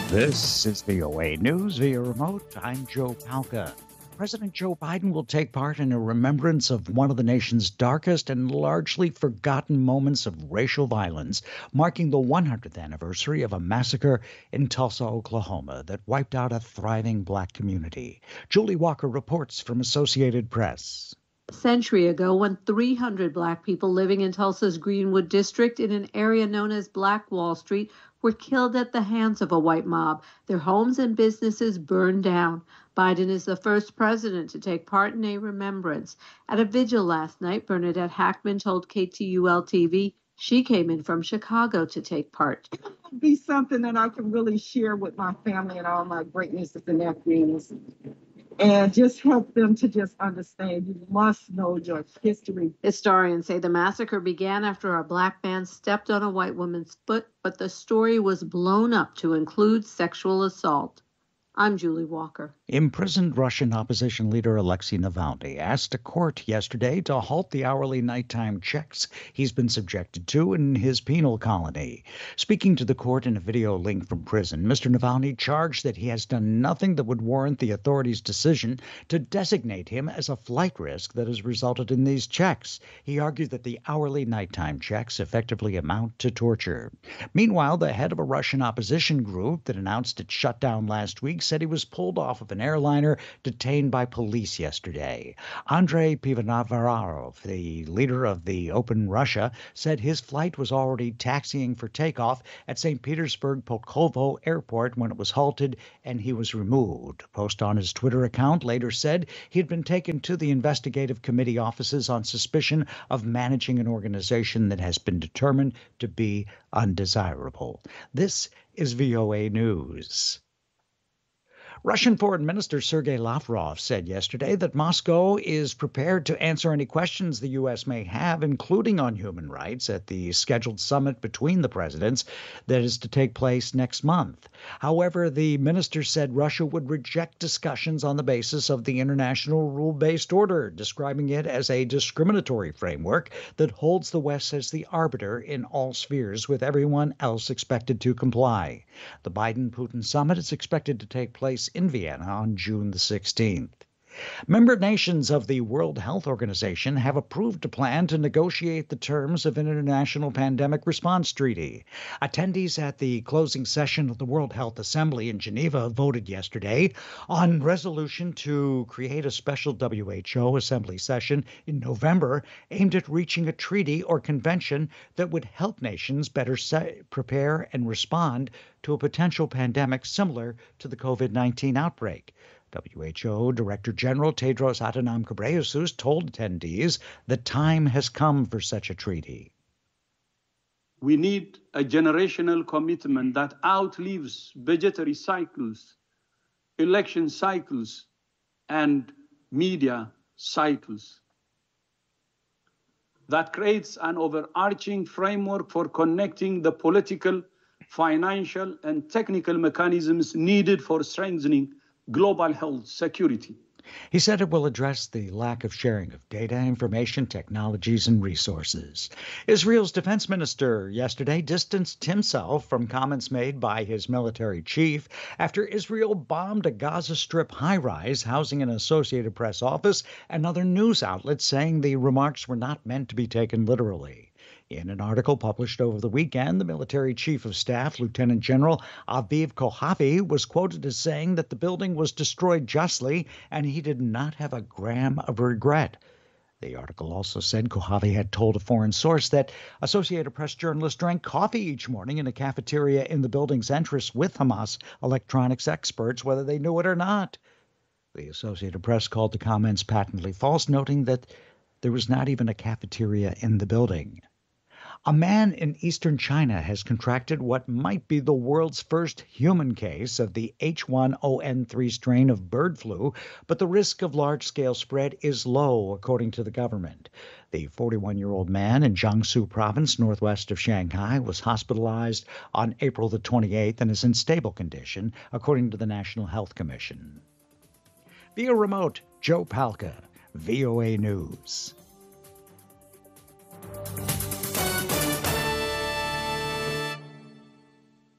This is VOA News via remote. I'm Joe Palca. President Joe Biden will take part in a remembrance of one of the nation's darkest and largely forgotten moments of racial violence, marking the 100th anniversary of a massacre in Tulsa, Oklahoma, that wiped out a thriving black community. Julie Walker reports from Associated Press. A century ago, when 300 black people living in Tulsa's Greenwood district in an area known as Black Wall Street were killed at the hands of a white mob. Their homes and businesses burned down. Biden is the first president to take part in a remembrance. At a vigil last night, Bernadette Hackman told KTUL-TV she came in from Chicago to take part. It would be something that I can really share with my family and all my great nieces and nephews, and just help them to just understand you must know your history. Historians say the massacre began after a black man stepped on a white woman's foot, but the story was blown up to include sexual assault. I'm Julie Walker. Imprisoned Russian opposition leader Alexei Navalny asked a court yesterday to halt the hourly nighttime checks he's been subjected to in his penal colony. Speaking to the court in a video link from prison, Mr. Navalny charged that he has done nothing that would warrant the authorities' decision to designate him as a flight risk that has resulted in these checks. He argued that the hourly nighttime checks effectively amount to torture. Meanwhile, the head of a Russian opposition group that announced its shutdown last week said he was pulled off of an airliner detained by police yesterday. Andrei Pivovarov, the leader of the Open Russia, said his flight was already taxiing for takeoff at St. Petersburg Pulkovo Airport when it was halted and he was removed. A post on his Twitter account later said he had been taken to the investigative committee offices on suspicion of managing an organization that has been determined to be undesirable. This is VOA News. Russian Foreign Minister Sergei Lavrov said yesterday that Moscow is prepared to answer any questions the U.S. may have, including on human rights, at the scheduled summit between the presidents that is to take place next month. However, the minister said Russia would reject discussions on the basis of the international rule-based order, describing it as a discriminatory framework that holds the West as the arbiter in all spheres, with everyone else expected to comply. The Biden-Putin summit is expected to take place in Vienna on June the 16th. Member nations of the World Health Organization have approved a plan to negotiate the terms of an international pandemic response treaty. Attendees at the closing session of the World Health Assembly in Geneva voted yesterday on resolution to create a special WHO assembly session in November aimed at reaching a treaty or convention that would help nations better prepare and respond to a potential pandemic similar to the COVID-19 outbreak. WHO Director General Tedros Adhanom Ghebreyesus told attendees the time has come for such a treaty. We need a generational commitment that outlives budgetary cycles, election cycles, and media cycles. That creates an overarching framework for connecting the political, financial, and technical mechanisms needed for strengthening global health security. He said it will address the lack of sharing of data, information, technologies, and resources. Israel's defense minister yesterday distanced himself from comments made by his military chief after Israel bombed a Gaza Strip high-rise housing an Associated Press office and other news outlets, saying the remarks were not meant to be taken literally. In an article published over the weekend, the military chief of staff, Lieutenant General Aviv Kohavi, was quoted as saying that the building was destroyed justly and he did not have a gram of regret. The article also said Kohavi had told a foreign source that Associated Press journalists drank coffee each morning in a cafeteria in the building's entrance with Hamas electronics experts, whether they knew it or not. The Associated Press called the comments patently false, noting that there was not even a cafeteria in the building. A man in eastern China has contracted what might be the world's first human case of the H1N1 strain of bird flu, but the risk of large-scale spread is low, according to the government. The 41-year-old man in Jiangsu province, northwest of Shanghai, was hospitalized on April the 28th and is in stable condition, according to the National Health Commission. Via remote, Joe Palca, VOA News.